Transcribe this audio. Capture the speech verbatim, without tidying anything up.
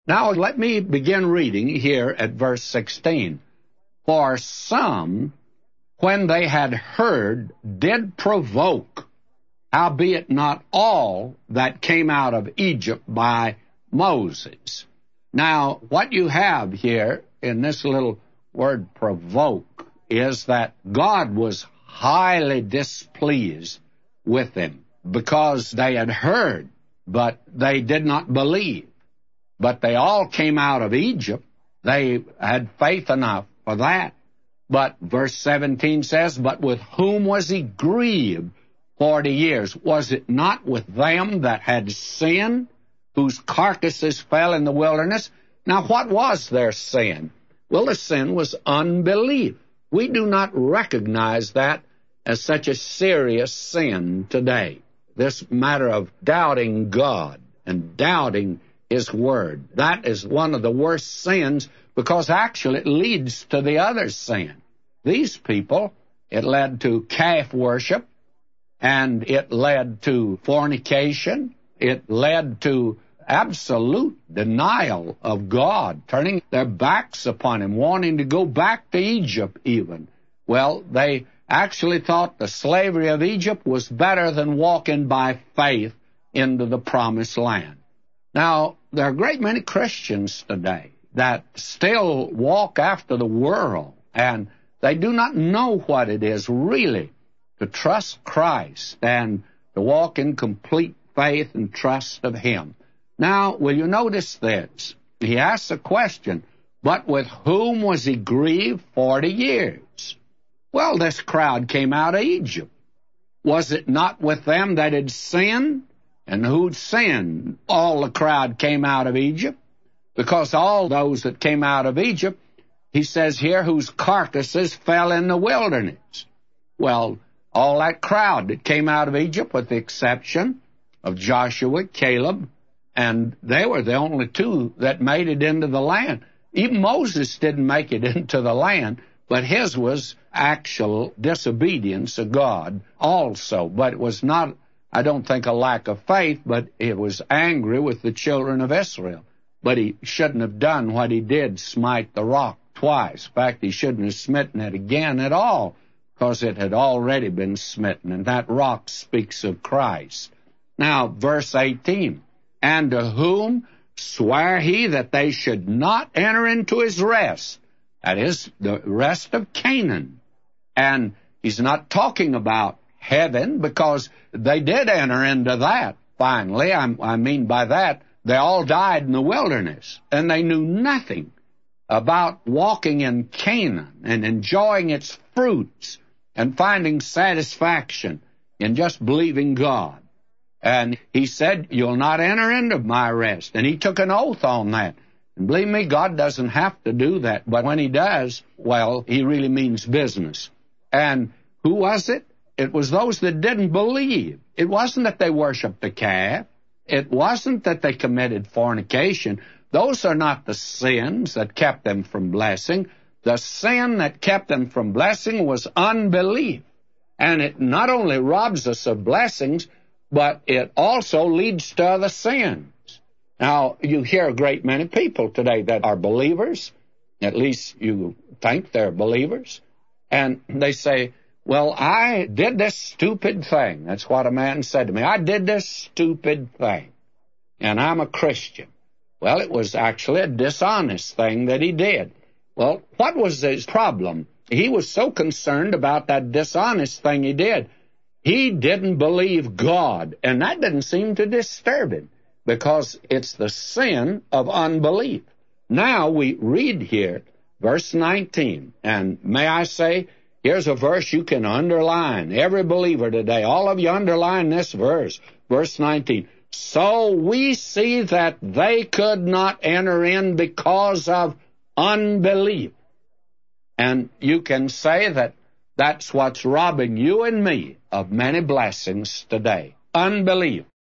Now let me begin reading here at verse sixteen. For some, when they had heard, did provoke, howbeit not all that came out of Egypt by Moses. Now, what you have here in this little word provoke is that God was highly displeased with them because they had heard, but they did not believe. But they all came out of Egypt. They had faith enough for that. But verse seventeen says, but with whom was he grieved forty years? Was it not with them that had sinned, whose carcasses fell in the wilderness? Now, what was their sin? Well, the sin was unbelief. We do not recognize that as such a serious sin today. This matter of doubting God and doubting His Word. That is one of the worst sins because actually it leads to the other sin. These people, it led to calf worship, and it led to fornication. It led to absolute denial of God, turning their backs upon Him, wanting to go back to Egypt even. Well, they actually thought the slavery of Egypt was better than walking by faith into the promised land. Now, there are a great many Christians today that still walk after the world, and they do not know what it is really to trust Christ and to walk in complete faith and trust of Him. Now, will you notice this? He asks a question, but with whom was he grieved forty years? Well, this crowd came out of Egypt. Was it not with them that had sinned? And who'd sinned? All the crowd came out of Egypt, because all those that came out of Egypt, he says here, whose carcasses fell in the wilderness. Well, all that crowd that came out of Egypt, with the exception of Joshua, Caleb, and they were the only two that made it into the land. Even Moses didn't make it into the land, but his was actual disobedience of God also. But it was not, I don't think, a lack of faith, but it was angry with the children of Israel. But he shouldn't have done what he did, smite the rock twice. In fact, he shouldn't have smitten it again at all, because it had already been smitten, and that rock speaks of Christ. Now, verse eighteen, and to whom sware he that they should not enter into his rest? That is, the rest of Canaan. And he's not talking about heaven, because they did enter into that finally. I, I mean by that, they all died in the wilderness, and they knew nothing about walking in Canaan and enjoying its fruits and finding satisfaction in just believing God. And he said, you'll not enter into my rest. And he took an oath on that. And believe me, God doesn't have to do that. But when he does, well, he really means business. And who was it? It was those that didn't believe. It wasn't that they worshiped the calf. It wasn't that they committed fornication. Those are not the sins that kept them from blessing. The sin that kept them from blessing was unbelief. And it not only robs us of blessings, but it also leads to other sins. Now, you hear a great many people today that are believers, at least you think they're believers, and they say, well, I did this stupid thing. That's what a man said to me. I did this stupid thing, and I'm a Christian. Well, it was actually a dishonest thing that he did. Well, what was his problem? He was so concerned about that dishonest thing he did. He didn't believe God, and that didn't seem to disturb him, because it's the sin of unbelief. Now we read here, verse nineteen, and may I say, here's a verse you can underline. Every believer today, all of you underline this verse, verse nineteen. So we see that they could not enter in because of unbelief. And you can say that that's what's robbing you and me of many blessings today. Unbelief.